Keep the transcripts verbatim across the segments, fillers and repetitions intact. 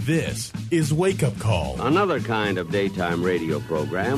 This is Wake Up Call. Another kind of daytime radio program.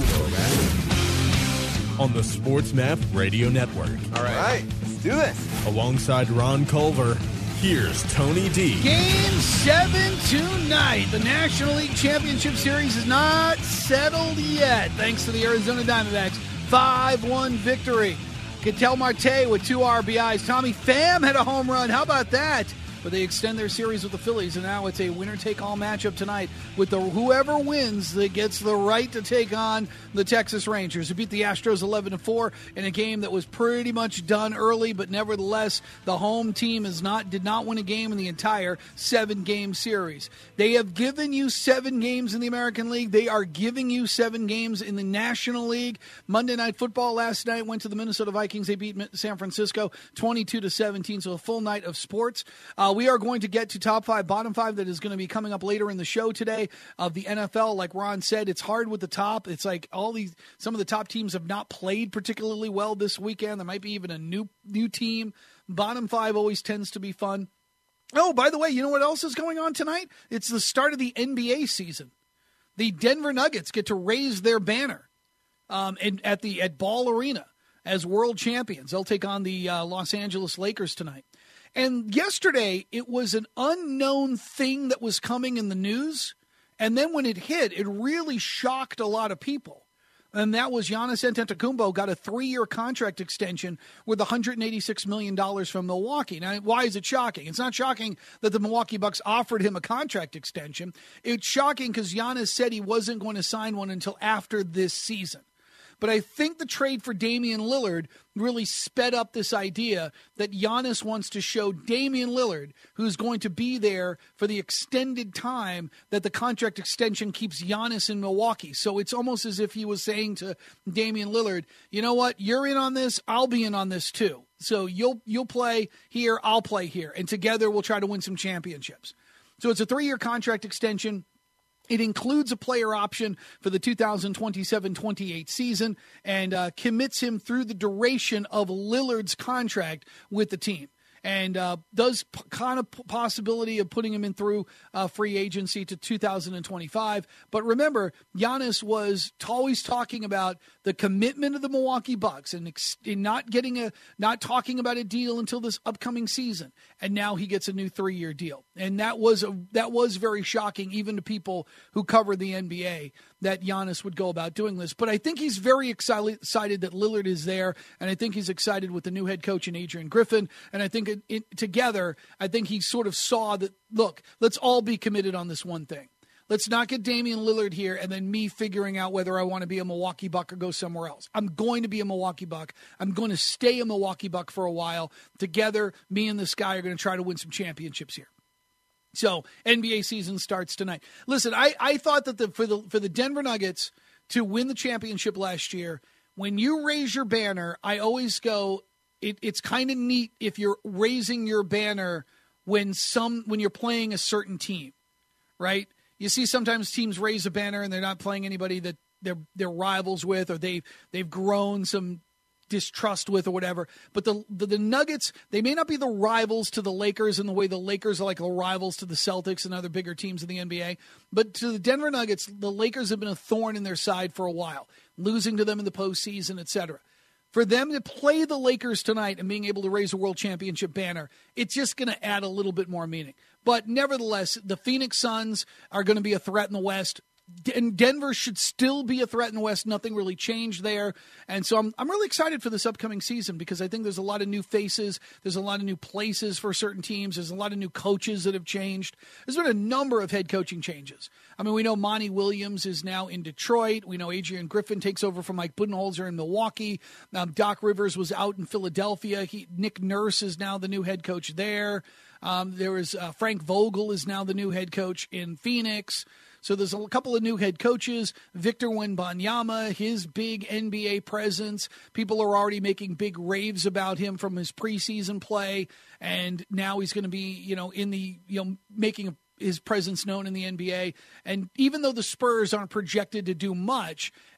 On the SportsMap Radio Network. All right. All right. Let's do this. Alongside Ron Culver, here's Tony D. Game seven tonight. The National League Championship Series is not settled yet, thanks to the Arizona Diamondbacks' five one victory. Ketel Marte with two R B Is. Tommy Pham had a home run. How about that? But they extend their series with the Phillies, and now it's a winner-take-all matchup tonight with the whoever wins that gets the right to take on the Texas Rangers, who beat the Astros eleven to four in a game that was pretty much done early, but nevertheless, the home team is not did not win a game in the entire seven-game series. They have given you seven games in the American League. They are giving you seven games in the National League. Monday Night Football last night went to the Minnesota Vikings. They beat San Francisco twenty-two to seventeen, so a full night of sports. Uh, we are going to get to top five, bottom five. That is going to be coming up later in the show today of the N F L. Like Ron said, it's hard with the top. It's like all these, some of the top teams have not played particularly well this weekend. There might be even a new new team. Bottom five always tends to be fun. Oh, by the way, you know what else is going on tonight? It's the start of the N B A season. The Denver Nuggets get to raise their banner um, in, at the at Ball Arena as world champions. They'll take on the uh, Los Angeles Lakers tonight. And yesterday, it was an unknown thing that was coming in the news. And then when it hit, it really shocked a lot of people. And that was Giannis Antetokounmpo got a three-year contract extension with one hundred eighty-six million dollars from Milwaukee. Now, why is it shocking? It's not shocking that the Milwaukee Bucks offered him a contract extension. It's shocking because Giannis said he wasn't going to sign one until after this season. But I think the trade for Damian Lillard really sped up this idea that Giannis wants to show Damian Lillard, who's going to be there for the extended time that the contract extension keeps Giannis in Milwaukee. So it's almost as if he was saying to Damian Lillard, you know what, you're in on this, I'll be in on this too. So you'll you'll play here, I'll play here, and together we'll try to win some championships. So it's a three-year contract extension. It includes a player option for the two thousand twenty-seven twenty-eight season and uh, commits him through the duration of Lillard's contract with the team. And uh, does p- kind of p- possibility of putting him in through uh, free agency to two thousand twenty-five. But remember, Giannis was t- always talking about the commitment of the Milwaukee Bucks and, ex- and not getting a, not talking about a deal until this upcoming season. And now he gets a new three-year deal. And that was a, that was very shocking, even to people who cover the N B A, that Giannis would go about doing this. But I think he's very excited, excited that Lillard is there, and I think he's excited with the new head coach in Adrian Griffin. And I think it, it, together, I think he sort of saw that, look, let's all be committed on this one thing. Let's not get Damian Lillard here and then me figuring out whether I want to be a Milwaukee Buck or go somewhere else. I'm going to be a Milwaukee Buck. I'm going to stay a Milwaukee Buck for a while. Together, me and this guy are going to try to win some championships here. So N B A season starts tonight. Listen, I, I thought that the for the for the Denver Nuggets to win the championship last year, when you raise your banner, I always go, it, it's kind of neat if you're raising your banner when some when you're playing a certain team, right? You see sometimes teams raise a banner and they're not playing anybody that they're they're rivals with, or they've they've grown some distrust with or whatever. But the, the the Nuggets, they may not be the rivals to the Lakers in the way the Lakers are like the rivals to the Celtics and other bigger teams in the N B A. But to the Denver Nuggets, the Lakers have been a thorn in their side for a while, losing to them in the postseason, et cetera. For them to play the Lakers tonight and being able to raise a world championship banner, it's just going to add a little bit more meaning. But nevertheless, the Phoenix Suns are going to be a threat in the West. And Denver should still be a threat in the West. Nothing really changed there. And so I'm I'm really excited for this upcoming season because I think there's a lot of new faces. There's a lot of new places for certain teams. There's a lot of new coaches that have changed. There's been a number of head coaching changes. I mean, we know Monty Williams is now in Detroit. We know Adrian Griffin takes over from Mike Budenholzer in Milwaukee. Um, Doc Rivers was out in Philadelphia. He, Nick Nurse is now the new head coach there. Um, there is uh, Frank Vogel is now the new head coach in Phoenix. So there's a couple of new head coaches. Victor Wembanyama, his big N B A presence. People are already making big raves about him from his preseason play, and now he's going to be, you know, in the, you know, making his presence known in the N B A. And even though the Spurs aren't projected to do much,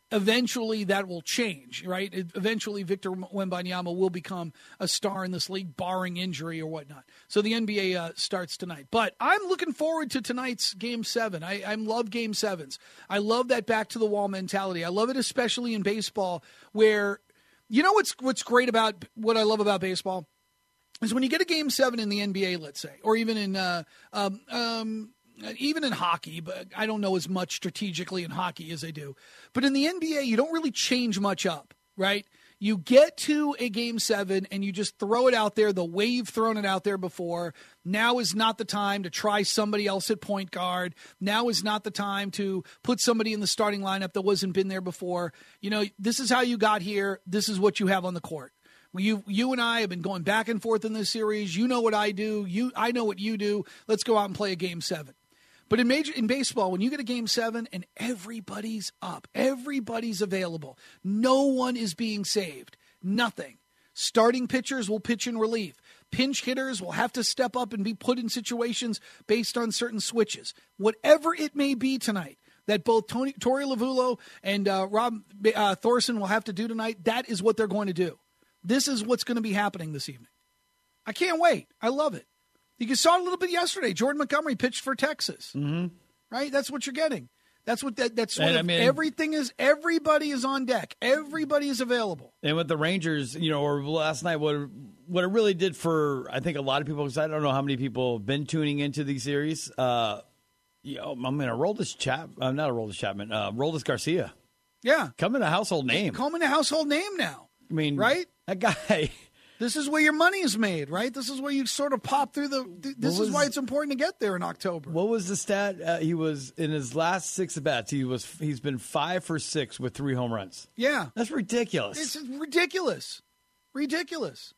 eventually that will change, right? Eventually Victor Wembanyama will become a star in this league, barring injury or whatnot. So the N B A uh, starts tonight. But I'm looking forward to tonight's Game seven. I, I love Game sevens. I love that back-to-the-wall mentality. I love it especially in baseball where, you know what's what's great about what I love about baseball? Is when you get a Game seven in the N B A, let's say, or even in uh, um, um, even in hockey, but I don't know as much strategically in hockey as I do. But in the N B A, you don't really change much up, right? You get to a Game seven and you just throw it out there the way you've thrown it out there before. Now is not the time to try somebody else at point guard. Now is not the time to put somebody in the starting lineup that wasn't been there before. You know, this is how you got here. This is what you have on the court. You you and I have been going back and forth in this series. You know what I do. You I know what you do. Let's go out and play a Game seven. But in major in baseball, when you get a Game seven and everybody's up, everybody's available, no one is being saved, nothing. Starting pitchers will pitch in relief. Pinch hitters will have to step up and be put in situations based on certain switches. Whatever it may be tonight, that both Tony, Torey Lovullo and uh, Rob uh, Thorson will have to do tonight, that is what they're going to do. This is what's going to be happening this evening. I can't wait. I love it. You saw it a little bit yesterday. Jordan Montgomery pitched for Texas, mm-hmm. right? That's what you're getting. That's what that, that's what I mean, everything is. Everybody is on deck. Everybody is available. And with the Rangers, you know, or last night, what what it really did for I think a lot of people, because I don't know how many people have been tuning into these series. Uh, you know, I'm going to roll this chap. I'm uh, not a roll this Chapman. Uh, roll this Garcia. Yeah, coming a household name. Coming a household name now. I mean, right? That guy. This is where your money is made, right? This is where you sort of pop through the. This was, is why it's important to get there in October. What was the stat? Uh, he was in his last six at bats. He was. He's been five for six with three home runs. Yeah, that's ridiculous. It's ridiculous, ridiculous.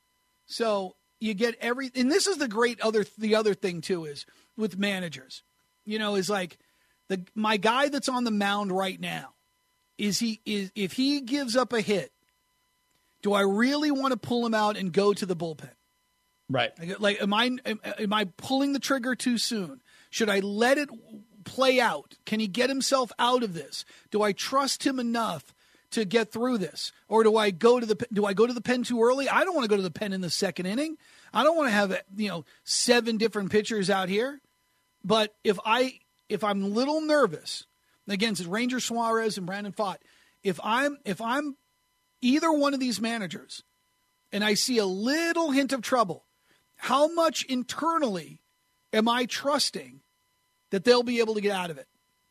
So you get every, and this is the great other. The other thing too is with managers, you know, is like the my guy that's on the mound right now. Is he is if he gives up a hit. Do I really want to pull him out and go to the bullpen? Right. Like, am I am, am I pulling the trigger too soon? Should I let it play out? Can he get himself out of this? Do I trust him enough to get through this, or do I go to the do I go to the pen too early? I don't want to go to the pen in the second inning. I don't want to have you know seven different pitchers out here. But if I if I'm a little nervous, again, it's Ranger Suarez and Brandon Pfaadt. If I'm if I'm either one of these managers, and I see a little hint of trouble, how much internally am I trusting that they'll be able to get out of it?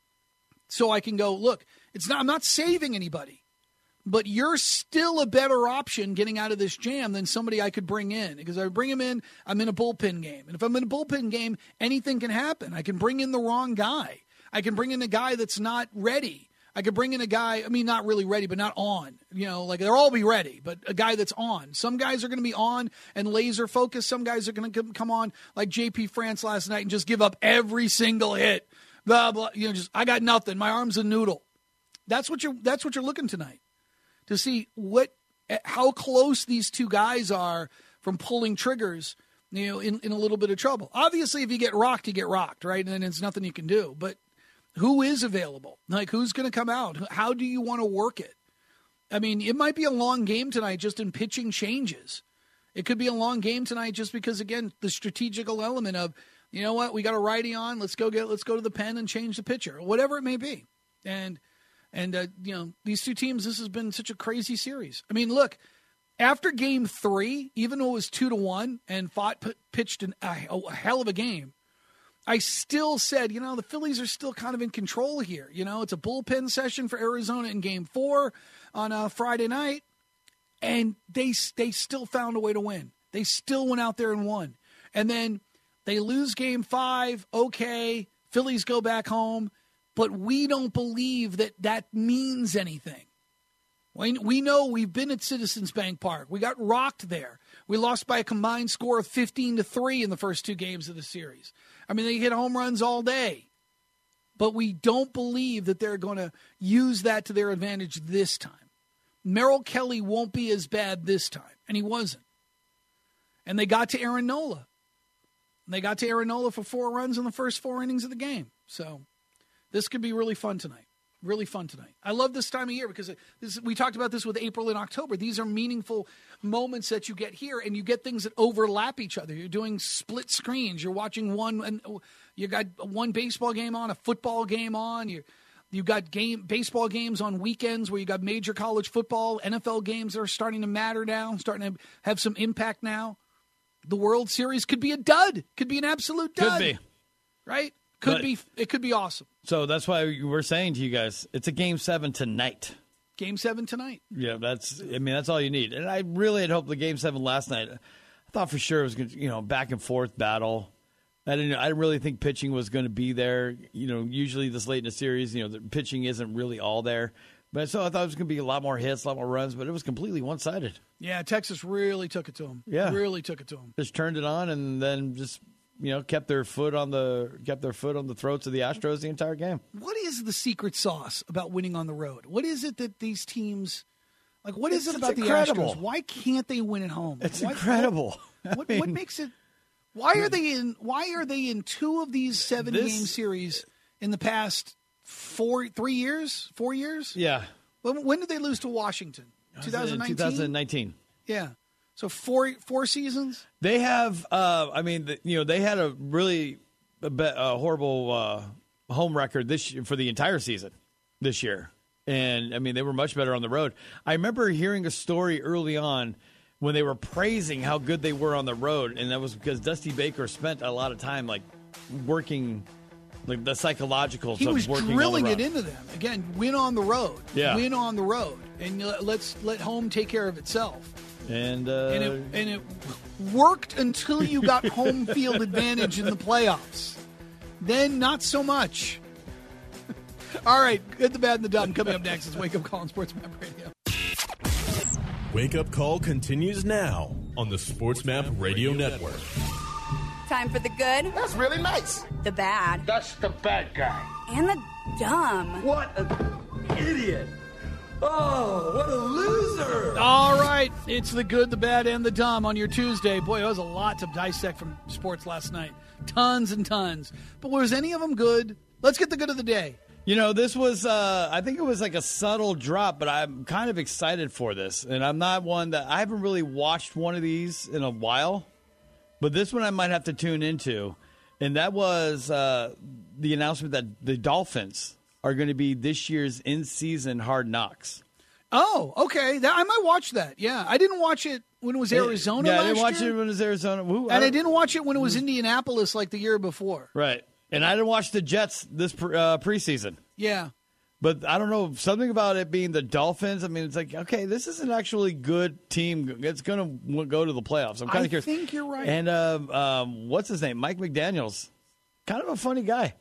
So I can go, look, it's not, I'm not saving anybody, but you're still a better option getting out of this jam than somebody I could bring in. Because I bring him in, I'm in a bullpen game. And if I'm in a bullpen game, anything can happen. I can bring in the wrong guy. I can bring in a guy that's not ready. I could bring in a guy, I mean, not really ready, but not on. You know, like they'll all be ready, but a guy that's on. Some guys are going to be on and laser focused. Some guys are going to come on like J P France last night and just give up every single hit. Blah, blah. You know, just, I got nothing. My arm's a noodle. That's what you're, that's what you're looking tonight to see what, how close these two guys are from pulling triggers, you know, in, in a little bit of trouble. Obviously, if you get rocked, you get rocked, right? And then there's nothing you can do, but who is available? Like, who's going to come out? How do you want to work it? I mean, it might be a long game tonight just in pitching changes. It could be a long game tonight just because, again, the strategical element of, you know what, we got a righty on. Let's go get, let's go to the pen and change the pitcher, whatever it may be. And, and uh, you know, these two teams, this has been such a crazy series. I mean, look, after game three, even though it was two to one and Pfaadt p- pitched an, a, a hell of a game, I still said, you know, the Phillies are still kind of in control here. You know, it's a bullpen session for Arizona in game four on a Friday night, and they they still found a way to win. They still went out there and won. And then they lose game five, okay, Phillies go back home, but we don't believe that that means anything. We, we know we've been at Citizens Bank Park. We got rocked there. We lost by a combined score of fifteen to three in the first two games of the series. I mean, they hit home runs all day. But we don't believe that they're going to use that to their advantage this time. Merrill Kelly won't be as bad this time, and he wasn't. And they got to Aaron Nola. And they got to Aaron Nola for four runs in the first four innings of the game. So this could be really fun tonight. Really fun tonight. I love this time of year because this, we talked about this with April and October. These are meaningful moments that you get here, and you get things that overlap each other. You're doing split screens. You're watching one, and you got one baseball game on, a football game on. You you got game baseball games on weekends where you got major college football, N F L games that are starting to matter now, starting to have some impact now. The World Series could be a dud. Could be an absolute dud. Could be. Right? Could But- be. It could be awesome. So that's why we're saying to you guys, it's a game seven tonight. Game seven tonight. Yeah, that's. I mean, that's all you need. And I really had hoped the game seven last night. I thought for sure it was going to, you know, back and forth battle. I didn't. I didn't really think pitching was going to be there. You know, usually this late in the series, you know, the pitching isn't really all there. But so I thought it was going to be a lot more hits, a lot more runs. But it was completely one sided. Yeah, Texas really took it to them. Yeah. Really took it to them. Just turned it on and then just, you know, kept their foot on the kept their foot on the throats of the Astros the entire game. What is the secret sauce about winning on the road? What is it that these teams like? What is It's- it about it's the incredible. Astros? Why can't they win at home? It's Why- incredible. What, I what, mean, what makes it? Why are they in? Why are they in two of these seven This- game series in the past four, three years, four years? Yeah. When, when did they lose to Washington? twenty nineteen. twenty nineteen. Yeah. So four four seasons. They have, uh, I mean, the, you know, they had a really a, be- a horrible uh, home record this year, for the entire season this year. And, I mean, they were much better on the road. I remember hearing a story early on when they were praising how good they were on the road, and that was because Dusty Baker spent a lot of time, like, working, like, the psychologicals He of was working drilling on the it road. into them. Again, win on the road. Yeah. Win on the road. And you let- let's let home take care of itself. And, uh, And it, and it worked until you got home field advantage in the playoffs. Then not so much. All right, good, the bad, and the dumb. Coming up next is Wake Up Call on Sports Map Radio. Wake Up Call continues now on the Sports Map Radio Network. Time for the good, That's really nice. the bad, That's the bad guy. and the dumb. What an idiot. Oh, what a loser. All right, it's the good, the bad, and the dumb on your Tuesday. Boy, there was a lot to dissect from sports last night. Tons and tons. But was any of them good? Let's get the good of the day. You know, this was, uh, I think it was like a subtle drop, but I'm kind of excited for this. And I'm not one that, I haven't really watched one of these in a while, but this one I might have to tune into. And that was uh, the announcement that the Dolphins are going to be this year's in-season Hard Knocks. Oh, okay. That, I might watch that. Yeah, I didn't watch it when it was Arizona Yeah, last I didn't watch year. it when it was Arizona. Who, And I don't- didn't watch it when it was Indianapolis like the year before. Right. And I didn't watch the Jets this pre- uh, preseason. Yeah. But I don't know, something about it being the Dolphins. I mean, it's like, okay, this is an actually good team. It's going to go to the playoffs. I'm kind I of curious. think you're right. And um, um, what's his name? Mike McDaniels. Kind of a funny guy.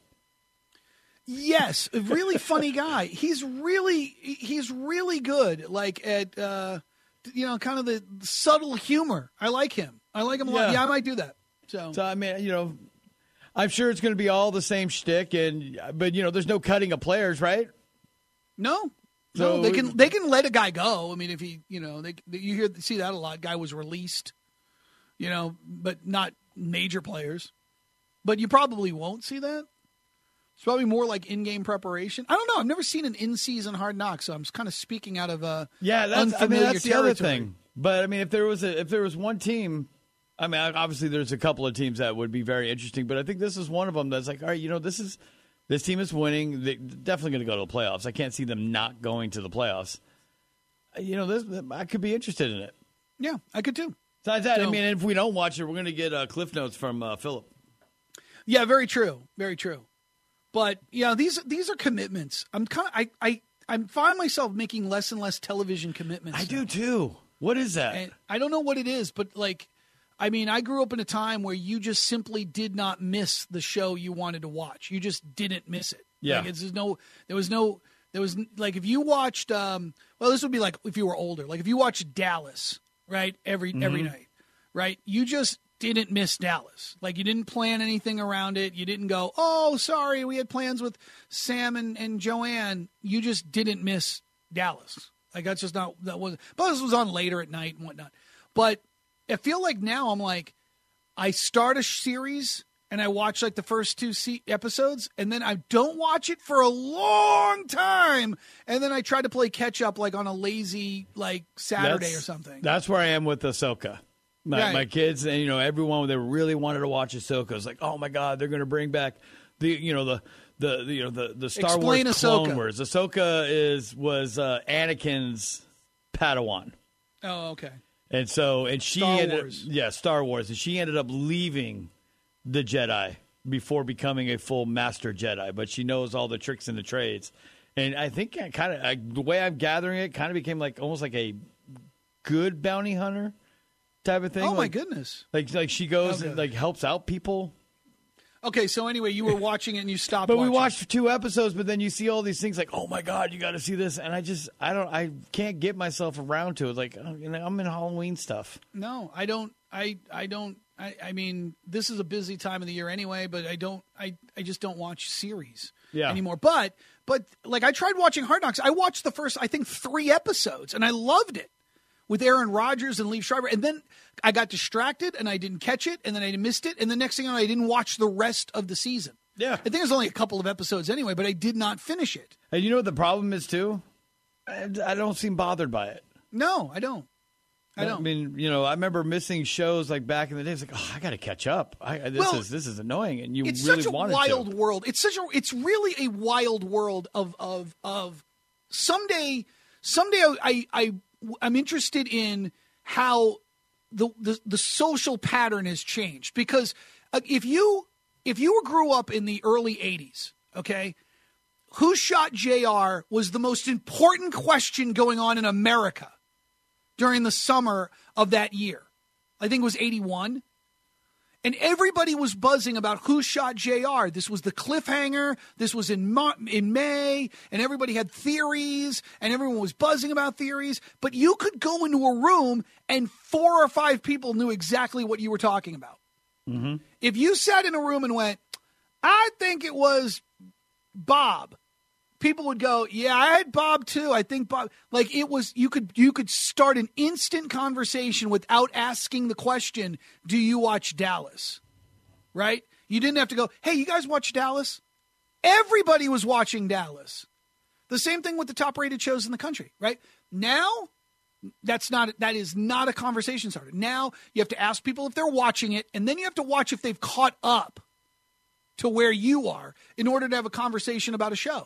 Yes, a really funny guy. He's really he's really good. Like at uh, you know, kind of the subtle humor. I like him. I like him a lot. Yeah. Yeah, I might do that. So, So, I mean, you know, I'm sure it's going to be all the same shtick. And, but, you know, there's no cutting of players, right? no, So- no, they can they can let a guy go. I mean, if he, you know, they you hear see that a lot. Guy was released, you know, but not major players. But you probably won't see that. It's probably more like in-game preparation. I don't know. I've never seen an in-season Hard Knock, so I'm kind of speaking out of uh, Yeah, that's, I mean, unfamiliar that's the other territory. thing. But, I mean, if there was a, if there was one team, I mean, obviously there's a couple of teams that would be very interesting, but I think this is one of them that's like, all right, you know, this is this team is winning. They're definitely going to go to the playoffs. I can't see them not going to the playoffs. You know, this I could be interested in it. Yeah, I could too. Besides that, I So- mean, if we don't watch it, we're going to get uh, cliff notes from uh, Philip. Yeah, very true. Very true. But yeah, these these are commitments. I'm kind of I I I find myself making less and less television commitments. I now. do too. What is that? And I don't know what it is, but like, I mean, I grew up in a time where you just simply did not miss the show you wanted to watch. You just didn't miss it. Yeah. Like, it's there's no, there was no, there was like if you watched, um, well, this would be like if you were older, like if you watched Dallas, right, every Mm-hmm. every night, right, you just didn't miss Dallas. Like you didn't plan anything around it. You didn't go, oh, sorry, we had plans with Sam and, and Joanne. You just didn't miss Dallas. Like that's just not that was. But this was on later at night and whatnot. But I feel like now I'm like, I start a series and I watch like the first two se- episodes, and then I don't watch it for a long time, and then I try to play catch up like on a lazy like Saturday that's, or something. That's where I am with Ahsoka. My, right. my kids, and you know, everyone they really wanted to watch Ahsoka. It's like, oh my god, they're going to bring back the you know the the, the you know the the Star Explain Wars Ahsoka. Clone Wars. Ahsoka is was uh, Anakin's Padawan. Oh, okay. And so, and she Star ended Wars. Up, yeah, Star Wars, and she ended up leaving the Jedi before becoming a full Master Jedi. But she knows all the tricks and the trades, and I think I kind of the way I'm gathering it, kind of became like almost like a good bounty hunter type of thing. Oh my like, goodness! Like like she goes Okay. and like helps out people. Okay, so anyway, you were watching it and you stopped. But we watching. watched two episodes, but then you see all these things like, oh my god, you got to see this, and I just I don't I can't get myself around to it. Like oh, you know, I'm in Halloween stuff. No, I don't. I I don't. I, I mean, this is a busy time of the year anyway. But I don't. I I just don't watch series Yeah. anymore. But but like I tried watching Hard Knocks. I watched the first I think three episodes and I loved it with Aaron Rodgers and Liev Schreiber. And then I got distracted and I didn't catch it, and then I missed it, and the next thing I know, I didn't watch the rest of the season. Yeah. I think it was only a couple of episodes anyway, but I did not finish it. And you know what the problem is too? I, I don't seem bothered by it. No, I don't. I don't. I mean, you know, I remember missing shows like back in the day. It's like, oh, I got to catch up. I, this Well, is this is annoying, and you it's really such a wanted wild to. world. It's such a. It's really a wild world of of of. Someday, someday, I I, I I'm interested in how the, the the social pattern has changed, because uh, if you if you grew up in the early eighties, okay, Who Shot J R was the most important question going on in America during the summer of that year. I think it was eighty-one. And everybody was buzzing about who shot J R. This was the cliffhanger. This was in Mo- in May, and everybody had theories, and everyone was buzzing about theories. But you could go into a room, and four or five people knew exactly what you were talking about. Mm-hmm. If you sat in a room and went, I think it was Bob, people would go, yeah, I had Bob too. I think Bob, like it was, you could, you could start an instant conversation without asking the question, do you watch Dallas? Right? You didn't have to go, hey, you guys watch Dallas? Everybody was watching Dallas. The same thing with the top rated shows in the country, right? Now, that's not, that is not a conversation starter. Now you have to ask people if they're watching it, and then you have to watch if they've caught up to where you are in order to have a conversation about a show.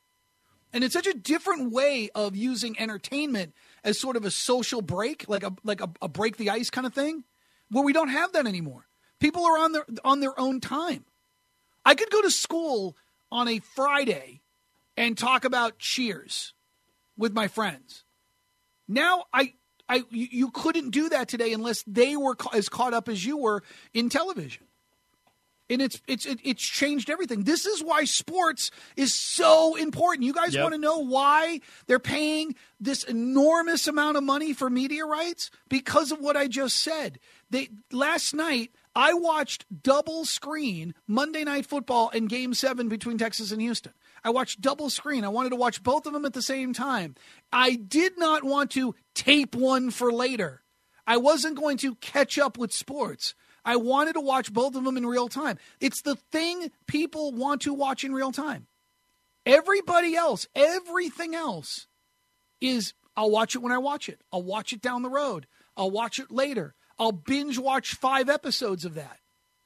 And it's such a different way of using entertainment as sort of a social break, like a like a, a break the ice kind of thing, where we don't have that anymore. People are on their on their own time. I could go to school on a Friday and talk about Cheers with my friends. Now I I you couldn't do that today unless they were ca- as caught up as you were in television. And it's it's it's changed everything. This is why sports is so important. You guys Yep. want to know why they're paying this enormous amount of money for media rights? Because of what I just said. They last night I watched double screen Monday Night Football and Game seven between Texas and Houston. I watched double screen. I wanted to watch both of them at the same time. I did not want to tape one for later. I wasn't going to catch up with sports. I wanted to watch both of them in real time. It's the thing people want to watch in real time. Everybody else, everything else is, I'll watch it when I watch it. I'll watch it down the road. I'll watch it later. I'll binge watch five episodes of that.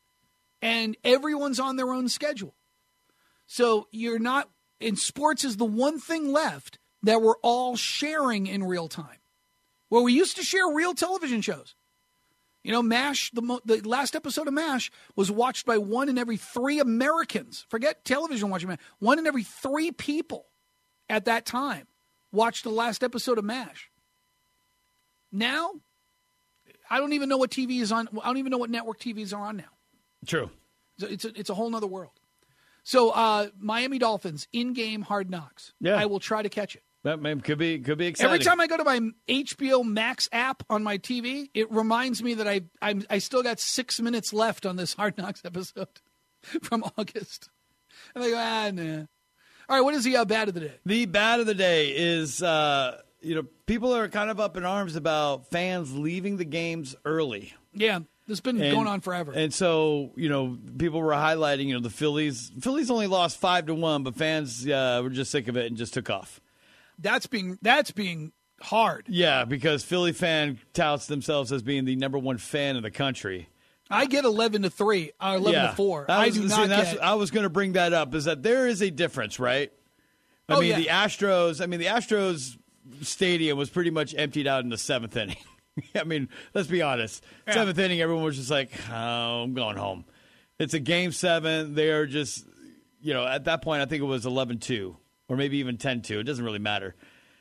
And everyone's on their own schedule. So you're not, in sports is the one thing left that we're all sharing in real time. Where we used to share real television shows. You know, MASH, the, mo- the last episode of MASH was watched by one in every three Americans. Forget television watching MASH. One in every three people at that time watched the last episode of MASH. Now, I don't even know what T V is on. I don't even know what network T Vs are on now. True. So it's a, it's a whole nother world. So uh, Miami Dolphins, in-game Hard Knocks. Yeah. I will try to catch it. That man, could be could be exciting. Every time I go to my H B O Max app on my T V, it reminds me that I I'm, I still got six minutes left on this Hard Knocks episode from August. And I go, ah, nah. All right, what is the uh, bad of the day? The bad of the day is, uh, you know, people are kind of up in arms about fans leaving the games early. Yeah. This has been And- going on forever. And so, you know, people were highlighting, you know, the Phillies. Phillies only lost five to one, but fans uh, were just sick of it and just took off. That's being that's being hard. Yeah, because Philly fan touts themselves as being the number one fan in the country. I get eleven to three, or eleven yeah. to four. That I was- do see, not that's, get. I was going to bring that up. Is that there is a difference, right? I Oh, mean, yeah. the Astros. I mean, the Astros stadium was pretty much emptied out in the seventh inning. I mean, let's be honest. Yeah. Seventh inning, everyone was just like, oh, "I'm going home." It's a game seven. They are just, you know, at that point, I think it was eleven two or maybe even ten two. It doesn't really matter.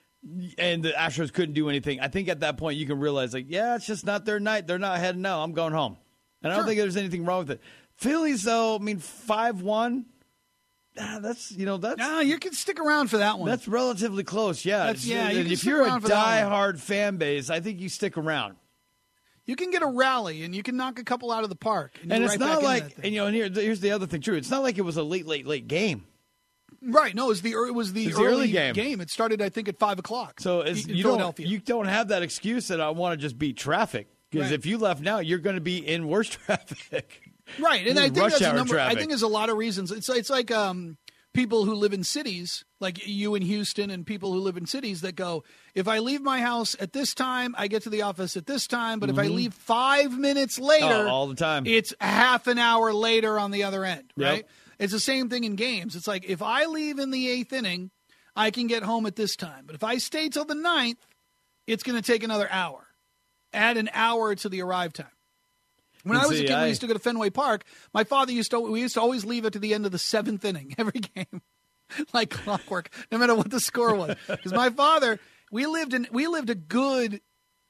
And the Astros couldn't do anything. I think at that point you can realize, like, yeah, it's just not their night. They're not heading out. I'm going home. And I don't Sure. think there's anything wrong with it. Phillies, though, I mean, five one, ah, that's, you know, that's No, you can stick around for that one. that's relatively close. Yeah. That's- yeah, And you can if stick you're a around for that one. diehard fan base, I think you stick around. You can get a rally and you can knock a couple out of the park. And, And you're it's right not back into like, that thing. and, you know, and here, here's the other thing, too. It's not like it was a late, late, late game. Right. No, it was the, it was the, It's the early, early game. It started, I think, at five o'clock. So it's, in you, Philadelphia. don't, you don't have that excuse that I want to just beat traffic. Because Right. if you left now, you're going to be in worse traffic. Right, and This I is think rush that's a hour number. I traffic. think there's a lot of reasons. It's it's like um, people who live in cities, like you in Houston, and people who live in cities that go, if I leave my house at this time, I get to the office at this time. But if I leave five minutes later, Oh, all the time. it's half an hour later on the other end. Yep. Right? It's the same thing in games. It's like if I leave in the eighth inning, I can get home at this time. But if I stay till the ninth, it's going to take another hour. Add an hour to the arrive time. When And I was see, a kid, I- we used to go to Fenway Park. My father used to we used to always leave it to the end of the seventh inning every game, like clockwork, no matter what the score was. Because my father, we lived in we lived a good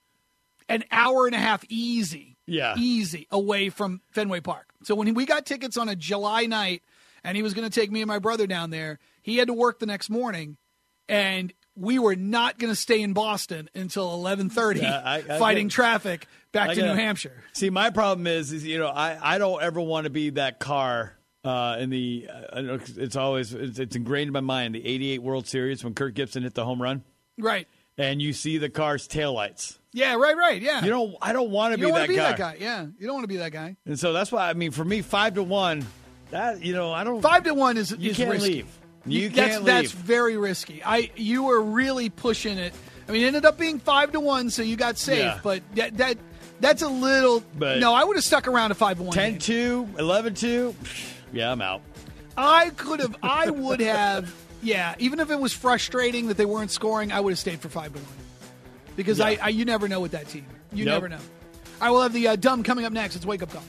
an hour and a half easy, Yeah. easy away from Fenway Park. So when we got tickets on a July night, and he was going to take me and my brother down there, he had to work the next morning, and we were not going to stay in Boston until eleven thirty, Yeah, I- I fighting get- traffic back I to New gotta- Hampshire. See, my problem is, is you know, I, I don't ever want to be that car uh, in the. Uh, I know it's always it's, it's ingrained in my mind. The eighty-eight World Series when Kirk Gibson hit the home run, Right. and you see the car's taillights. Yeah, right, right, yeah. You don't. I don't want to You be, don't that, want to be guy. that guy. Yeah, you don't want to be that guy. And so that's why I mean, for me, five to one. That you know, I don't. Five to one is You is can't risky. leave. You that's, can't That's leave. very risky. I you were really pushing it. I mean, it ended up being five to one, so you got safe. Yeah. But that that that's a little. But- no, I would have stuck around to five to one. ten game. two, eleven two. Yeah, I'm out. I could have. I would have. Yeah, even if it was frustrating that they weren't scoring, I would have stayed for five to one. Because Yeah. I, I, you never know with that team. You Nope. never know. I will have the uh, dumb coming up next. It's Wake Up Call.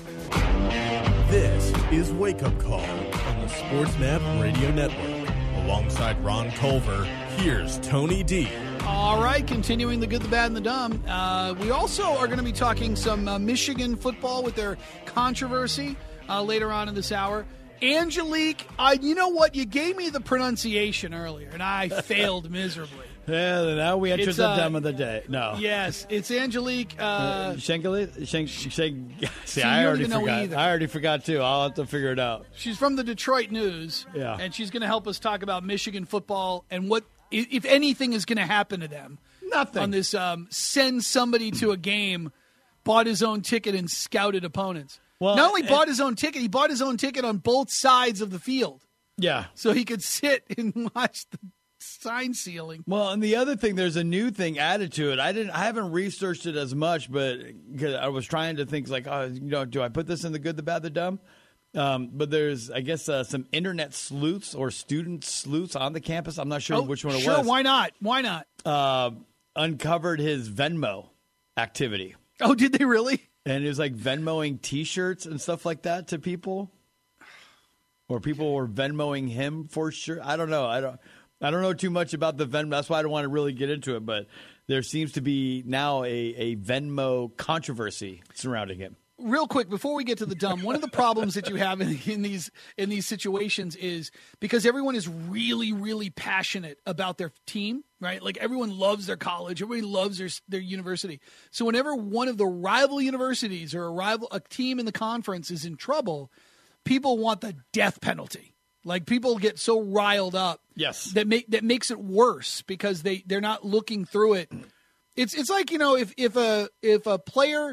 This is Wake Up Call on the Sports Map Radio Network. Alongside Ron Culver, here's Tony D. All right, continuing the good, the bad, and the dumb. Uh, we also are going to be talking some uh, Michigan football with their controversy uh, later on in this hour. Angelique, uh, you know what? You gave me the pronunciation earlier, and I failed miserably. Yeah, now we enter It's, the uh, dumb of the day. No. Yes, it's Angelique. Uh, Shankly? Shank, shank, see, See, I you don't already even know forgot. either. I already forgot too. I'll have to figure it out. she's from the Detroit News, Yeah. and she's going to help us talk about Michigan football and what, i- if anything, is going to happen to them. Nothing. On this um, send somebody to a game, bought his own ticket, and scouted opponents. Well, Not only and- bought his own ticket, he bought his own ticket on both sides of the field Yeah. so he could sit and watch the sign sealing. Well, and the other thing, there's a new thing added to it. I didn't, I haven't researched it as much, but 'cause I was trying to think like, oh, you know, do I put this in the good, the bad, the dumb? Um, but there's, I guess, uh, some internet sleuths or student sleuths on the campus. I'm not sure which one it Oh, sure, was. why not? Why not? Uh, uncovered his Venmo activity, Oh, did they really? and it was like Venmoing T-shirts and stuff like that to people, or people were Venmoing him for sure. I don't know. I don't. I don't know too much about the Venmo. That's why I don't want to really get into it. But there seems to be now a, a Venmo controversy surrounding him. Real quick before we get to the dumb, one of the problems that you have in, in these in these situations is because everyone is really, really passionate about their team, right? Like everyone loves their college, everybody loves their their university. So whenever one of the rival universities or a rival a team in the conference is in trouble, people want the death penalty. Like people get so riled up, Yes. that make that makes it worse because they they're not looking through it. It's it's like, you know, if if a if a player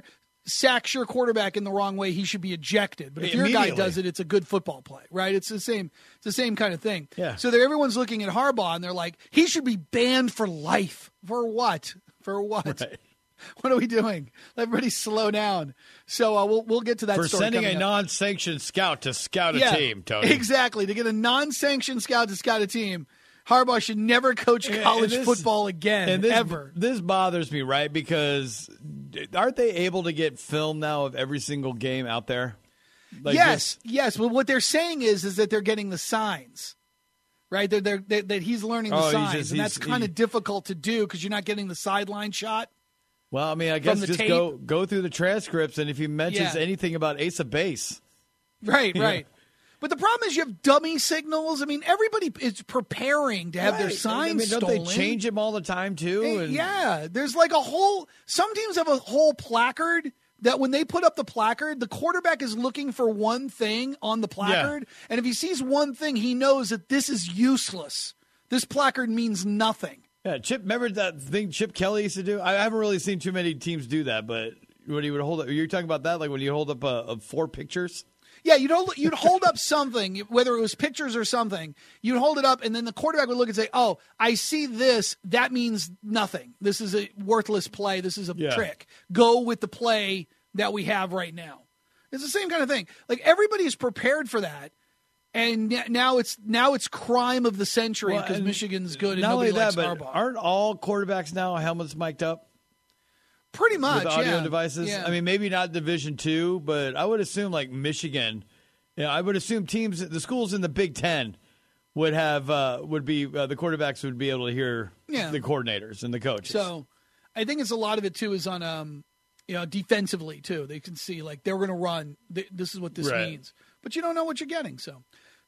sacks your quarterback in the wrong way, he should be ejected. But if your guy does it, it's a good football play, right? It's the same. It's the same kind of thing. Yeah. So everyone's looking at Harbaugh and they're like, he should be banned for life. For what? For what? Right. What are we doing? Everybody slow down. So uh, we'll we'll get to that. For story sending a up. non-sanctioned scout to scout a yeah, team, Tony. Exactly. To get a non-sanctioned scout to scout a team, Harbaugh should never coach college this, football again, and this, ever. This bothers me, right? Because aren't they able to get film now of every single game out there? Like yes, this? yes. Well, what they're saying is is that they're getting the signs. Right, they're, they're, they're, that he's learning the oh, signs, just, and that's kind of he, difficult to do because you're not getting the sideline shot. Well, I mean, I guess just tape. go go through the transcripts, and if he mentions Yeah. anything about Ace of Base. Right, Yeah. right. But the problem is you have dummy signals. I mean, everybody is preparing to have Right. their signs I mean, don't stolen. they change them all the time, too? Hey, And- yeah, there's like a whole – some teams have a whole placard that when they put up the placard, the quarterback is looking for one thing on the placard, yeah. and if he sees one thing, he knows that this is useless. This placard means nothing. Yeah, Chip, remember that thing Chip Kelly used to do? I haven't really seen too many teams do that, but when he would hold up – you're talking about that, like when you hold up uh, uh, four pictures? Yeah, you'd hold, you'd hold up something, whether it was pictures or something. You'd hold it up, and then the quarterback would look and say, oh, I see this. That means nothing. This is a worthless play. This is a yeah. trick. Go with the play that we have right now. It's the same kind of thing. Like, everybody is prepared for that, and now it's now it's crime of the century because well, Michigan's good and not nobody only that, likes but Harbaugh. Aren't all quarterbacks now helmets mic'd up? Pretty much, with audio yeah. devices. Yeah. I mean, maybe not Division Two, but I would assume like Michigan. You know, I would assume teams, the schools in the Big Ten, would have uh, would be uh, the quarterbacks would be able to hear yeah. the coordinators and the coaches. So, I think it's a lot of it too is on um, you know, defensively too. They can see like they're going to run. This is what this right. means, but you don't know what you're getting. So,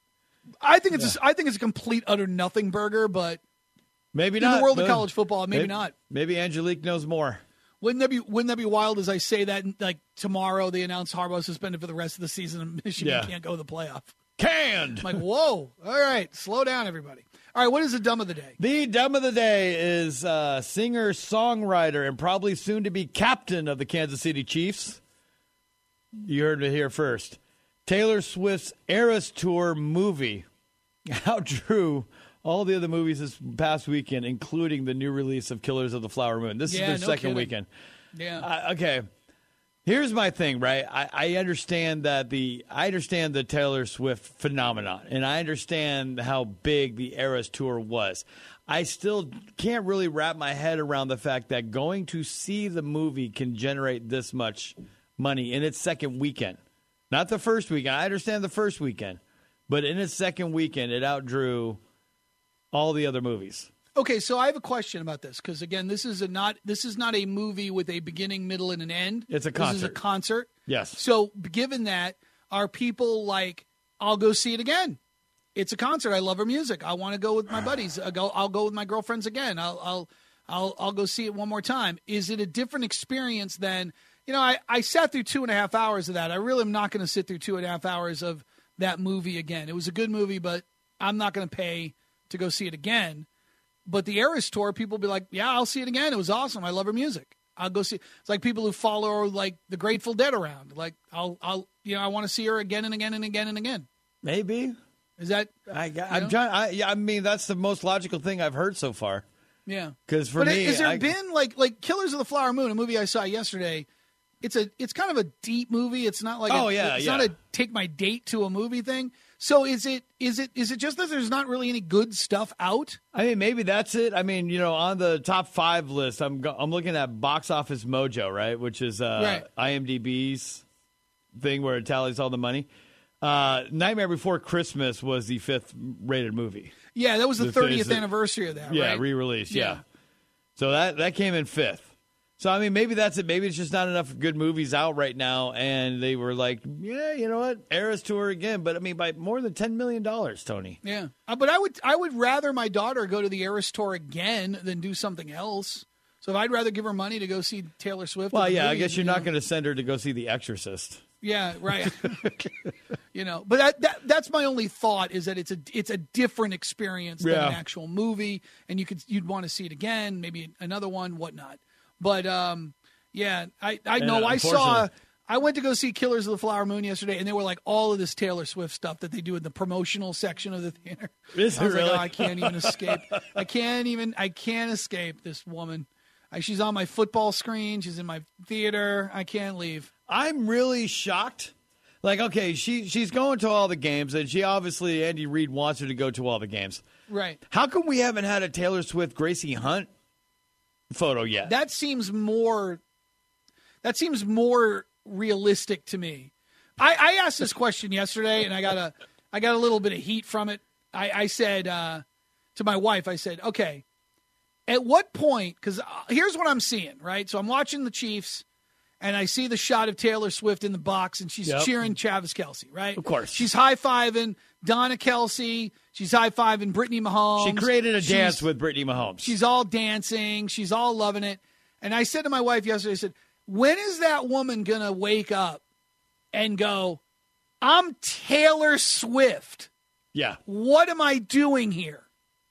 I think it's yeah. a, I think it's a complete utter nothing burger, but maybe in not in the world but of college football. Maybe, maybe not. Maybe Angelique knows more. Wouldn't that be Wouldn't that be wild? As I say that, like tomorrow they announce Harbaugh suspended for the rest of the season, and Michigan yeah. can't go to the playoff. Canned. I'm like, whoa! All right, slow down, everybody. All right, what is the dumb of the day? The dumb of the day is uh, singer, songwriter, and probably soon to be captain of the Kansas City Chiefs. You heard it here first. Taylor Swift's Eras Tour movie outdrew all the other movies this past weekend, including the new release of Killers of the Flower Moon. This yeah, is their no second kidding. weekend. Yeah. Uh, okay. Here's my thing, right? I, I understand that the I understand the Taylor Swift phenomenon, and I understand how big the Eras Tour was. I still can't really wrap my head around the fact that going to see the movie can generate this much money in its second weekend. Not the first weekend. I understand the first weekend, but in its second weekend, it outdrew all the other movies. Okay, so I have a question about this because again, this is a not this is not a movie with a beginning, middle, and an end. It's a concert. This is a concert. Yes. So, given that, are people like, I'll go see it again? It's a concert. I love her music. I want to go with my buddies. I'll go. I'll go with my girlfriends again. I'll. I'll. I'll. I'll go see it one more time. Is it a different experience than you know? I, I sat through two and a half hours of that. I really am not going to sit through two and a half hours of that movie again. It was a good movie, but I'm not going to pay to go see it again. But the Eras Tour, people will be like, yeah, I'll see it again. It was awesome. I love her music. I'll go see. It's like people who follow like the Grateful Dead around. Like I'll. I'll. You know, I want to see her again and again and again and again. Maybe. Is that? I, I'm know? trying. I, yeah, I mean, that's the most logical thing I've heard so far. Yeah, because for but me, has there I, been like like Killers of the Flower Moon, a movie I saw yesterday? It's a it's kind of a deep movie. It's not like oh a, yeah, it's yeah. not a take my date to a movie thing. So is it is it is it just that there's not really any good stuff out? I mean, maybe that's it. I mean, you know, on the top five list, I'm go- I'm looking at Box Office Mojo, right, which is uh, right. IMDb's thing where it tallies all the money. Uh, Nightmare Before Christmas was the fifth rated movie. Yeah, that was the, the thirtieth the, anniversary of that. Yeah, right? re-released. Yeah. yeah, so that that came in fifth. So I mean, maybe that's it. Maybe it's just not enough good movies out right now, and they were like, yeah, you know what, Eras Tour again. But I mean, by more than ten million dollars, Tony. Yeah, uh, but I would I would rather my daughter go to the Eras Tour again than do something else. So if I'd rather give her money to go see Taylor Swift. Well, yeah, movie, I guess you're you not know. going to send her to go see The Exorcist. Yeah, right. You know, but that, that that's my only thought is that it's a it's a different experience than Yeah. an actual movie, and you could you'd want to see it again, maybe another one, whatnot. But um, Yeah, I, I know. I saw, I went to go see Killers of the Flower Moon yesterday, and they were like all of this Taylor Swift stuff that they do in the promotional section of the theater. Is I was it really? like, oh, I can't even escape. I can't even, I can't escape this woman. I, she's on my football screen. She's in my theater. I can't leave. I'm really shocked. Like, okay, she she's going to all the games, and she obviously, Andy Reid wants her to go to all the games. Right. How come we haven't had a Taylor Swift Gracie Hunt photo yet? That seems more, that seems more realistic to me. I, I asked this question yesterday, and I got a, I got a little bit of heat from it. I, I said uh, to my wife, I said, okay, at what point, because here's what I'm seeing, right? So I'm watching the Chiefs, and I see the shot of Taylor Swift in the box, and she's Yep. cheering Travis Kelce, right? Of course. She's high-fiving Donna Kelce. She's high-fiving Brittany Mahomes. She created a She's- dance with Brittany Mahomes. She's all dancing. She's all loving it. And I said to my wife yesterday, I said, when is that woman going to wake up and go, I'm Taylor Swift. yeah. What am I doing here?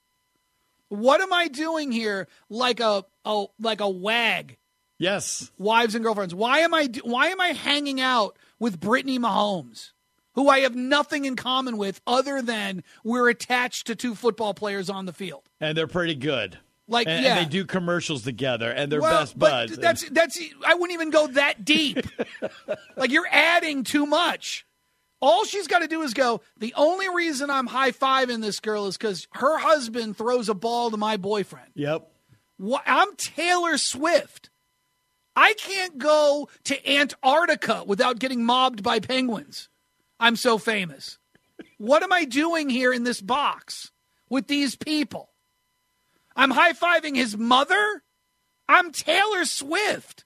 What am I doing here like a, a like a wag? Yes. Wives and girlfriends. Why am I why am I hanging out with Brittany Mahomes, who I have nothing in common with other than we're attached to two football players on the field? And they're pretty good. Like, and, yeah. and they do commercials together, and they're Well, best but buds. That's that's I wouldn't even go that deep. Like, you're adding too much. All she's got to do is go, the only reason I'm high-fiving this girl is because her husband throws a ball to my boyfriend. Yep. What, I'm Taylor Swift. I can't go to Antarctica without getting mobbed by penguins. I'm so famous. What am I doing here in this box with these people? I'm high-fiving his mother? I'm Taylor Swift.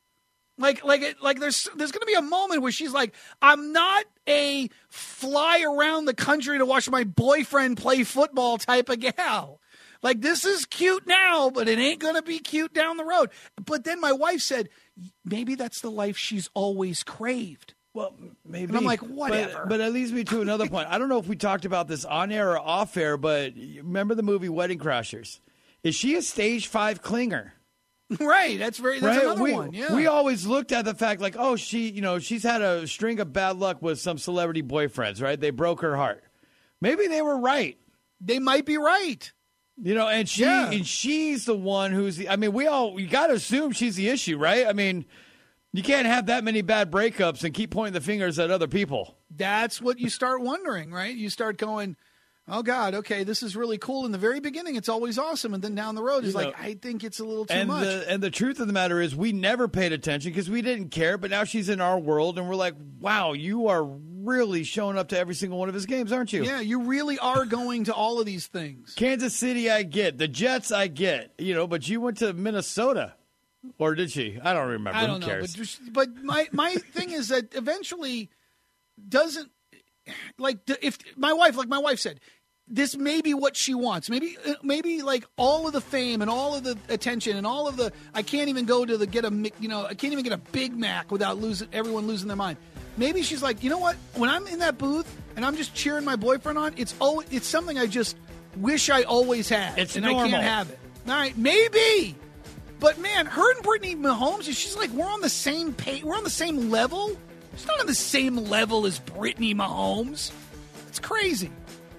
Like, like, like. There's, there's going to be a moment where she's like, "I'm not a fly around the country to watch my boyfriend play football type of gal. Like, this is cute now, but it ain't going to be cute down the road." But then my wife said, maybe that's the life she's always craved. Well, maybe. And I'm like, whatever. But, but that leads me to another point. I don't know if we talked about this on air or off air, but you remember the movie Wedding Crashers? Is she a stage five clinger? Right. That's very. That's right? another we, one. Yeah. We always looked at the fact like, oh, she, you know, she's had a string of bad luck with some celebrity boyfriends, right? They broke her heart. Maybe they were right. They might be right. You know, and she Yeah. and she's the one who's the. I mean, we all you got to assume she's the issue, right? I mean, you can't have that many bad breakups and keep pointing the fingers at other people. That's what you start wondering, right? You start going, oh, God, okay, this is really cool. In the very beginning, it's always awesome. And then down the road, it's You know, like, I think it's a little too and much. the and the truth of the matter is, we never paid attention because we didn't care. But now she's in our world, and we're like, wow, you are really showing up to every single one of his games, aren't you? Yeah, you really are going to all of these things. Kansas City, I get. The Jets, I get. You know, but you went to Minnesota. Or did she? I don't remember. I don't Who know. cares? But, but my, my thing is that eventually doesn't, like, if my wife, like my wife said, this may be what she wants. Maybe, maybe like all of the fame and all of the attention and all of the, I can't even go to the, get a, you know, I can't even get a Big Mac without losing, everyone losing their mind. Maybe she's like, you know what? When I'm in that booth and I'm just cheering my boyfriend on, it's always, it's something I just wish I always had. It's and normal. I can't have it. All right, maybe. But man, her and Brittany Mahomes, she's like, we're on the same page. We're on the same level. She's not on the same level as Brittany Mahomes. It's crazy.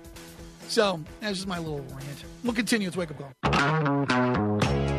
So that's just my little rant. We'll continue. It's Wake Up Call.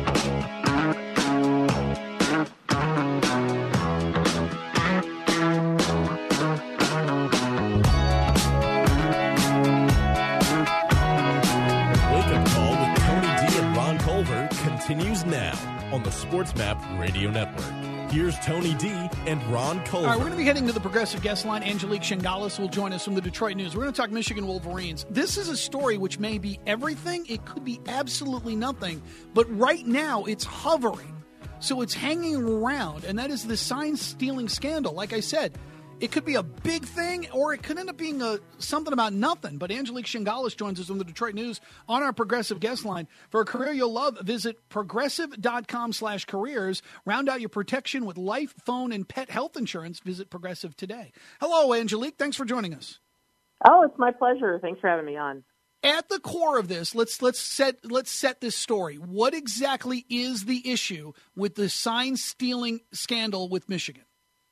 Wake Up Call with Tony D and Ron Culver continues now on the Sports Map Radio Network. Here's Tony D and Ron Culver. All right, we're going to be heading to the Progressive guest line. Angelique Shingalis will join us from the Detroit News. We're going to talk Michigan Wolverines. This is a story which may be everything. It could be absolutely nothing. But right now, it's hovering. So it's hanging around, and that is the sign-stealing scandal. Like I said, it could be a big thing, or it could end up being a, something about nothing. But Angelique Shingalis joins us from the Detroit News on our Progressive guest line. For a career you'll love, visit progressive.com slash careers. Round out your protection with life, phone, and pet health insurance. Visit Progressive today. Hello, Angelique. Thanks for joining us. Oh, it's my pleasure. Thanks for having me on. At the core of this, let's let's set let's set this story. What exactly is the issue with the sign stealing scandal with Michigan?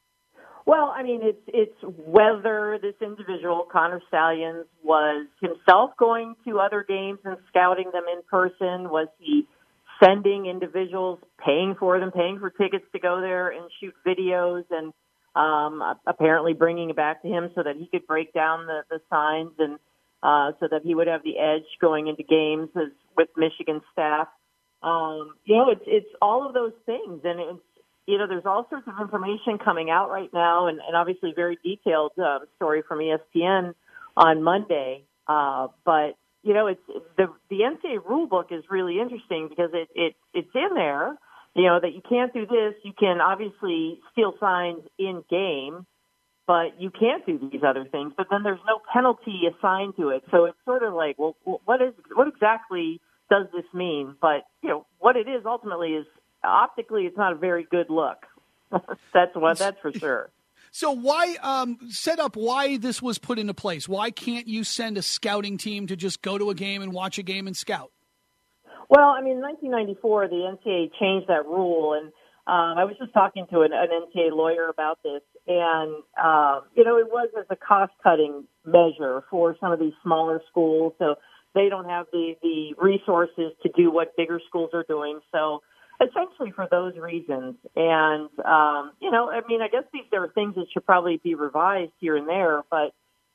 Well, I mean, it's it's whether this individual, Connor Stalions, was himself going to other games and scouting them in person. Was he sending individuals, paying for them, paying for tickets to go there and shoot videos, and um, apparently bringing it back to him so that he could break down the, the signs and uh, so that he would have the edge going into games as, with Michigan staff. Um, you know, it's it's all of those things, and it's, you know, there's all sorts of information coming out right now, and, and obviously very detailed um, story from E S P N on Monday. Uh, but, you know, it's the the N C double A rule book is really interesting because it, it it's in there, you know, that you can't do this. You can obviously steal signs in game, but you can't do these other things. But then there's no penalty assigned to it. So it's sort of like, well, what is what exactly does this mean? But, you know, what it is ultimately is, optically, it's not a very good look. That's what. That's for sure. So why um, set up why this was put into place? Why can't you send a scouting team to just go to a game and watch a game and scout? Well, I mean, in nineteen ninety-four, the N C double A changed that rule, and um, I was just talking to an, an N C double A lawyer about this, and um, you know, it was as a cost-cutting measure for some of these smaller schools, so they don't have the the resources to do what bigger schools are doing. So essentially for those reasons. And, um, you know, I mean, I guess these there are things that should probably be revised here and there. But,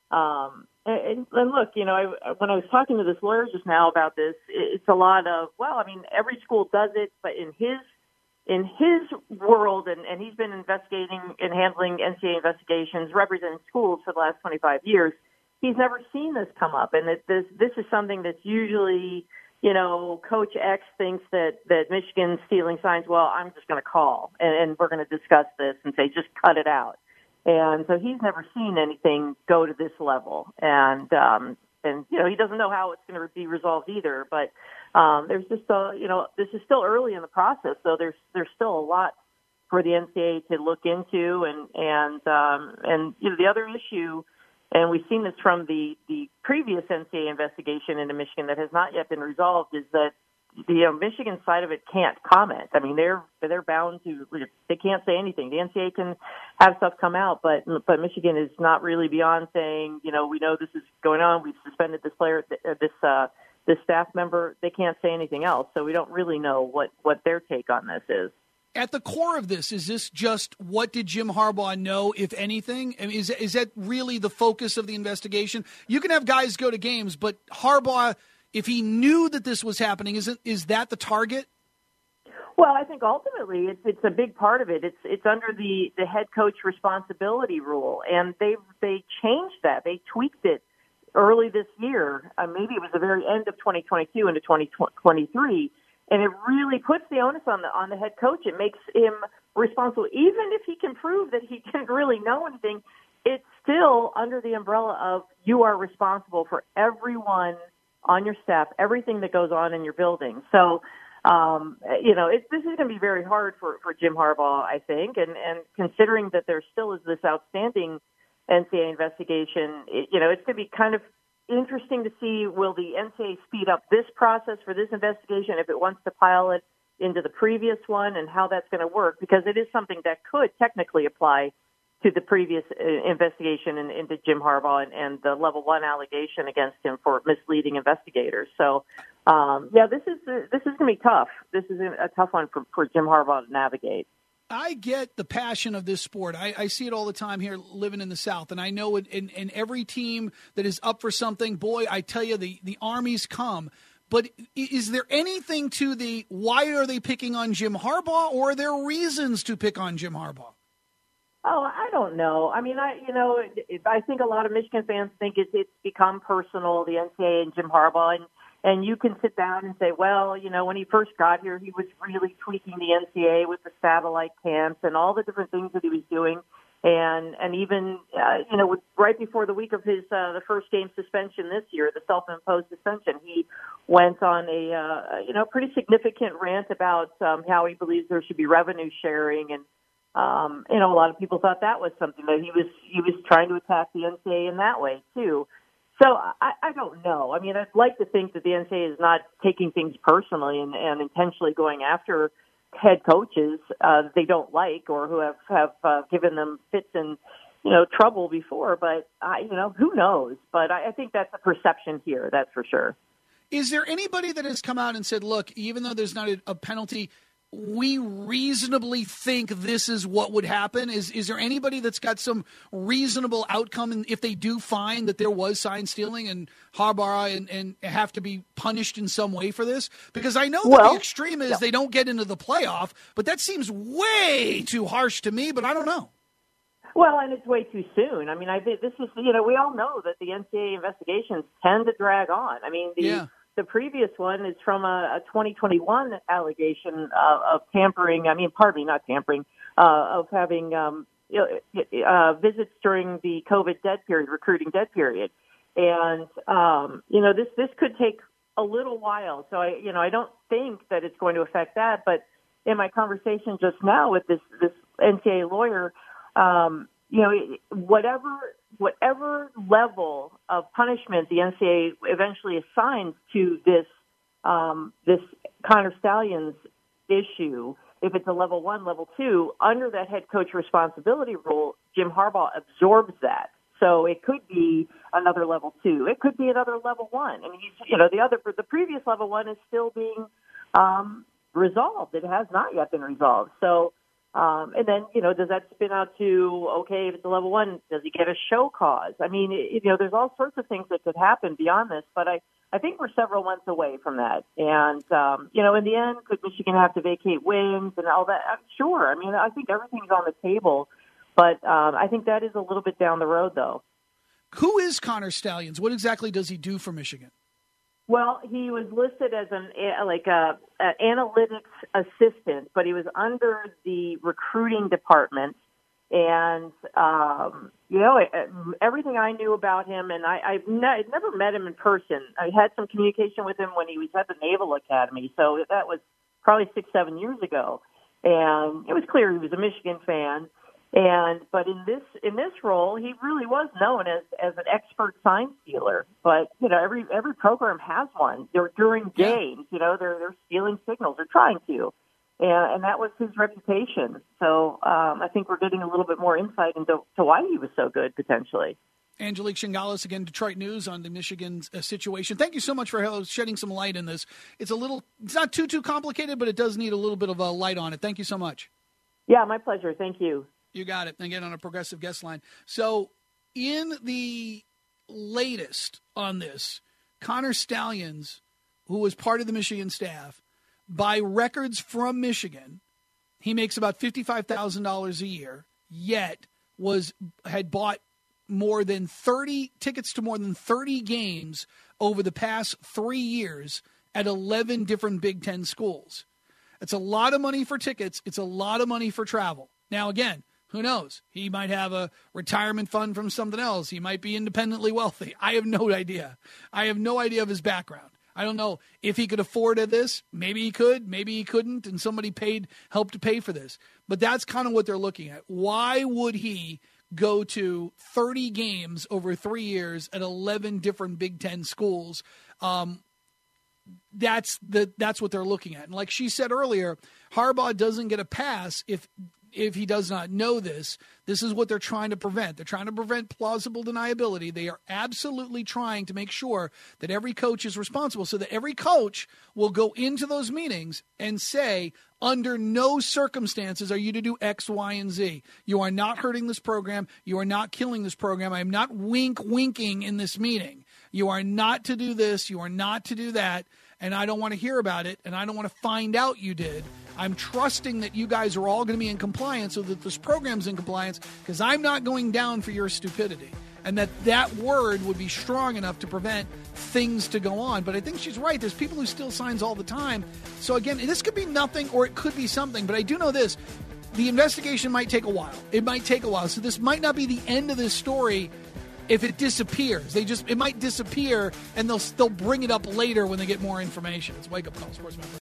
um, and, and look, you know, I, when I was talking to this lawyer just now about this, it's a lot of, well, I mean, every school does it, but in his in his world, and, and he's been investigating and handling N C double A investigations, representing schools for the last twenty-five years, he's never seen this come up. And that this this is something that's usually, you know, Coach X thinks that, that Michigan's stealing signs, well, I'm just going to call, and, and we're going to discuss this and say, just cut it out. And so he's never seen anything go to this level. And, um, and you know, he doesn't know how it's going to be resolved either. But um, there's just, a, you know, this is still early in the process, so there's there's still a lot for the N C double A to look into. And, and, um, and you know, the other issue, and we've seen this from the, the previous N C double A investigation into Michigan that has not yet been resolved, is that the you know, Michigan side of it can't comment. I mean, they're they're bound to, they can't say anything. The N C double A can have stuff come out, but but Michigan is not really beyond saying, you know, we know this is going on. We've suspended this player, this uh, this staff member. They can't say anything else, so we don't really know what, what their take on this is. At the core of this, is this just what did Jim Harbaugh know, if anything? I mean, is is that really the focus of the investigation? You can have guys go to games, but Harbaugh, if he knew that this was happening, isn't is that the target? Well, I think ultimately it's it's a big part of it. It's it's under the, the head coach responsibility rule, and they they changed that. They tweaked it early this year. Uh, maybe it was the very end of twenty twenty-two into twenty twenty-three. And it really puts the onus on the on the head coach. It makes him responsible. Even if he can prove that he didn't really know anything, it's still under the umbrella of you are responsible for everyone on your staff, everything that goes on in your building. So, um, you know, it, this is going to be very hard for, for Jim Harbaugh, I think. And, and considering that there still is this outstanding N C double A investigation, it, you know, it's going to be kind of interesting to see, will the N C double A speed up this process for this investigation if it wants to pile it into the previous one, and how that's going to work, because it is something that could technically apply to the previous uh, investigation in, into Jim Harbaugh and, and the level one allegation against him for misleading investigators. So, um, yeah, this is uh, this is going to be tough. This is a tough one for, for Jim Harbaugh to navigate. I get the passion of this sport. I, I see it all the time here living in the South, and I know it in, in every team that is up for something, boy, I tell you, the, the armies come. But is there anything to the why are they picking on Jim Harbaugh, or are there reasons to pick on Jim Harbaugh? Oh, I don't know. I mean, I you know, I think a lot of Michigan fans think it's, it's become personal, the N C double A and Jim Harbaugh, and And you can sit down and say, well, you know, when he first got here, he was really tweaking the N C double A with the satellite camps and all the different things that he was doing. And and even, uh, you know, with, right before the week of his uh, the first game suspension this year, the self-imposed suspension, he went on a, uh, you know, pretty significant rant about um, how he believes there should be revenue sharing. And, um, you know, a lot of people thought that was something that he was he was trying to attack the N C double A in that way, too. So I, I don't know. I mean, I'd like to think that the N C double A is not taking things personally and, and intentionally going after head coaches uh, that they don't like or who have, have uh, given them fits and, you know, trouble before. But, I, you know, who knows? But I, I think that's a perception here, that's for sure. Is there anybody that has come out and said, look, even though there's not a, a penalty, we reasonably think this is what would happen? Is is there anybody that's got some reasonable outcome in, if they do find that there was sign stealing and Harbaugh and, and have to be punished in some way for this? Because I know well, that the extreme is yeah. they don't get into the playoff, but that seems way too harsh to me, but I don't know. Well, and it's way too soon. I mean, I think this is, you know, we all know that the N C double A investigations tend to drag on. I mean, the yeah. The previous one is from a, a twenty twenty-one allegation uh, of tampering. I mean, pardon me, not tampering, uh, of having um, uh, visits during the COVID dead period, recruiting dead period. And, um, you know, this, this could take a little while. So, I, you know, I don't think that it's going to affect that. But in my conversation just now with this, this N C double A lawyer, um, you know, whatever whatever level of punishment the N C double A eventually assigns to this um, this Connor Stalions issue, if it's a level one, level two, under that head coach responsibility rule, Jim Harbaugh absorbs that. So it could be another level two. It could be another level one. I mean, he's, you know, the other the previous level one is still being um, resolved. It has not yet been resolved. So. Um, and then, you know, does that spin out to, okay, if it's a level one, does he get a show cause? I mean, it, you know, there's all sorts of things that could happen beyond this, but I, I think we're several months away from that. And, um, you know, in the end, could Michigan have to vacate wings and all that? I'm sure. I mean, I think everything's on the table, but um, I think that is a little bit down the road, though. Who is Connor Stalions? What exactly does he do for Michigan? Well, he was listed as an like a, a analytics assistant, but he was under the recruiting department. And um, you know, everything I knew about him, and I, I've ne- never met him in person. I had some communication with him when he was at the Naval Academy, so that was probably six, seven years ago. And it was clear he was a Michigan fan. And but in this in this role, he really was known as, as an expert sign stealer. But you know, every every program has one. They're during games, you know, they're they're stealing signals. They're trying to, and, and that was his reputation. So um, I think we're getting a little bit more insight into to why he was so good potentially. Angelique Shingalis, again, Detroit News on the Michigan uh, situation. Thank you so much for shedding some light in this. It's a little, it's not too too complicated, but it does need a little bit of a light on it. Thank you so much. Yeah, my pleasure. Thank you. You got it. Again, on a Progressive guest line. So in the latest on this, Connor Stalions, who was part of the Michigan staff, by records from Michigan, he makes about fifty-five thousand dollars a year, yet was had bought more than thirty tickets to more than thirty games over the past three years at eleven different Big Ten schools. It's a lot of money for tickets. It's a lot of money for travel. Now, again, who knows? He might have a retirement fund from something else. He might be independently wealthy. I have no idea. I have no idea of his background. I don't know if he could afford this. Maybe he could. Maybe he couldn't, and somebody paid helped to pay for this. But that's kind of what they're looking at. Why would he go to thirty games over three years at eleven different Big Ten schools? Um, that's the that's what they're looking at. And like she said earlier, Harbaugh doesn't get a pass if if he does not know this. This is what they're trying to prevent. They're trying to prevent plausible deniability. They are absolutely trying to make sure that every coach is responsible, so that every coach will go into those meetings and say, under no circumstances are you to do X, Y, and Z. You are not hurting this program. You are not killing this program. I am not wink winking in this meeting. You are not to do this. You are not to do that. And I don't want to hear about it, and I don't want to find out you did. I'm trusting that you guys are all going to be in compliance, so that this program's in compliance, because I'm not going down for your stupidity. And that that word would be strong enough to prevent things to go on. But I think she's right. There's people who steal signs all the time. So again, this could be nothing or it could be something. But I do know this. The investigation might take a while. It might take a while. So this might not be the end of this story if it disappears. They just it might disappear, and they'll they'll bring it up later when they get more information. It's Wake Up Call, Sports Member.